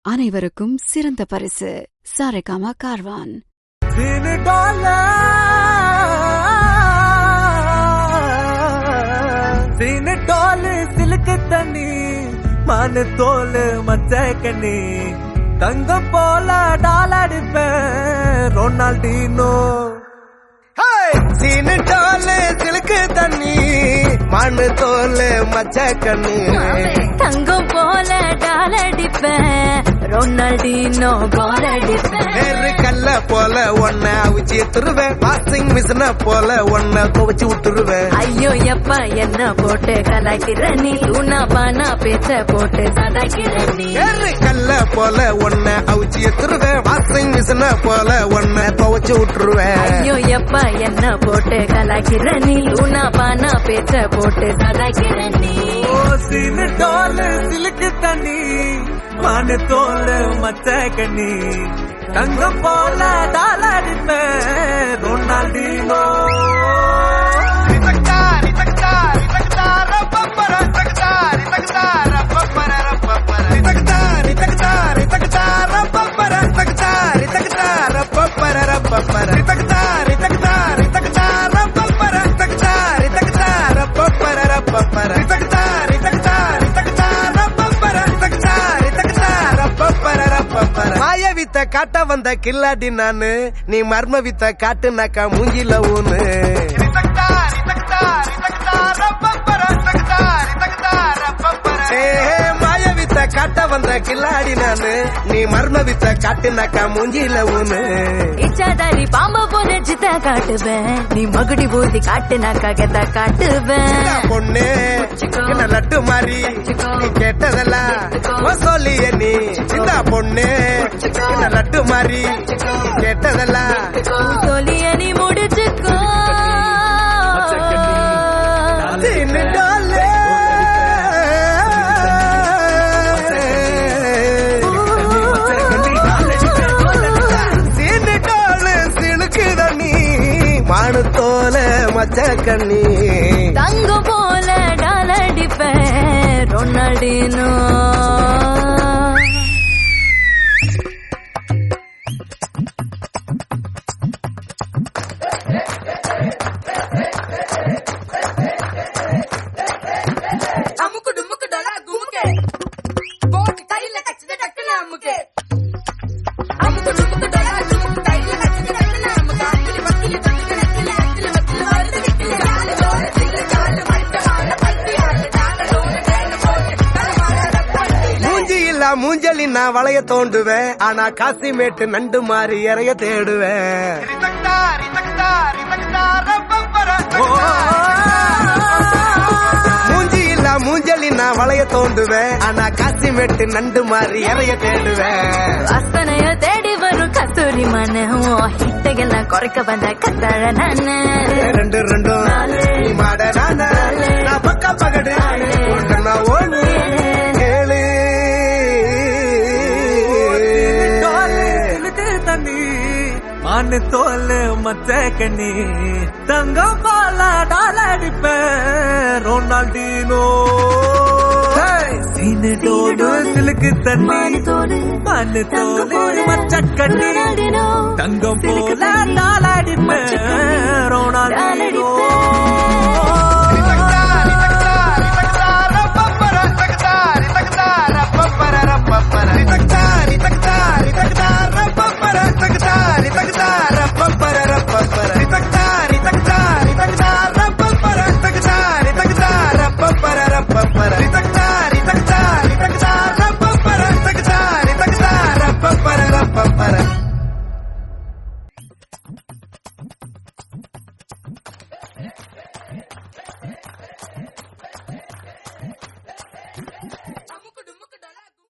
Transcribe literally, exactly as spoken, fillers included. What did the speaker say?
அனைவருக்கும் சிறந்த பரிசு சாரேகாமா கார்வான். சிலுக்கு தண்ணி மனு தோல் மச்ச கண்ணி தங்கம் போல டாலடிப்பேன் ரொனால்டினோ. சீனு டோலு சிலுக்கு தண்ணி மண்ணு தோல் மச்ச கண்ணு தங்கம் போல டாலடிப்பேன் ரொனால்டினோ கோல் அடிப்பேன். கல்ல போல ஒன்ன அவிச்சு துருவேன் வாஷிங் மிஷின போல ஒன்ன துவச்சு விட்டுருவேன். ஐயோ எப்பா என்ன போட்டு கலாக்கிற நீ உனா பானா பேச்ச போட்டு கலாக்கிற நீ. கல்ல போல ஒன்ன அவிச்சு துருவேன் வாஷிங் மிஷின போல ஒன்ன துவச்சு விட்டுருவேன். ஐயோ எப்பா என்ன போட்டு கலாக்கிற நீ உனா பானா பேச்ச போட்டு கலாக்கிற நீ. சீனு டோலு சிலுக்கு தண்ணி மனு தோல் மச்ச கண்ணி தங்கம் போல டாலடிப்பேன் ரொனால்டினோ. மாயவித்த காட்ட வந்த கில்லாடி நானு நீ மர்ம வித்த காட்டுனாக்கா மூஞ்சில ஊனு. மாயவித்த காட்ட வந்த கில்லாடி நானு நீ மர்ம வித்த காட்டுனாக்கா மூஞ்சில ஊனு. இச்சாதாரி பாம்ப போல சித்த காட்டுவேன் நீ மகுடி பூதி காட்டுனாக்கா கெத்த காட்டுவேன். பொண்ணு என்ன லட்டு மாறி நீ கேட்டதெல்லாம் சொல்லிய நீ இந்த பொண்ணு என்ன லட்டு மாறி நீ கேட்டதெல்லாம் சொல்லிய நீ முடிச்சுக்கோ. மானு தோல மச்ச கண்ணி தங்கம் போல டாலடிப்பேன் ரொனால்டினோ. அமுக்கு டுமுக்கு டலா குமுக்கே போட்டு கையில கச்சித டக்குன அமுக்கே அமுக்கு டுமுக்கு டலா குமுக்கு கையில கச்சித டக்குன அமுக்கு அங்கிலி வக்கிலி தக்கில நக்கில அங்கிலி வக்கிலி வருது விக்கிலி கால ஓர சில்ல கால மட்ட மால பட்டி ஆட டால ஓர டேல போட்டு தரமால ரப்பட்டி. மூஞ்சி இல்ல மூஞ்சலி நான் வளைய தோண்டுவேன் ஆனா காசிமேட்டு நண்டு மாறி இறைய தேடுவேன். மூஞ்சி இல்ல மூஞ்சலி நான் வளைய தோண்டுவேன் ஆனா காசிமேட்டு நண்டு மாறி இறைய தேடுவேன். வாசனைய தேடி வரும் கத்தூரி மன ஹிட்டைகள்லாம் குறைக்க வந்த கத்தாழ நானு. ரெண்டு ரெண்டும் நீ மாட நானு நான் பக்கா பகடு ஒன்று ஒண்ணு கேளு. தண்ணி மானு தோல் மச்ச கண்ணி தங்கம் போல டாலடிப்பேன் ரொனால்டினோ. சீனு டோலு சிலுக்கு தண்ணி மனு தோல் மச்ச கண்ணி தங்கம் போல டாலடிப்பேன் ரொனால்டினோ.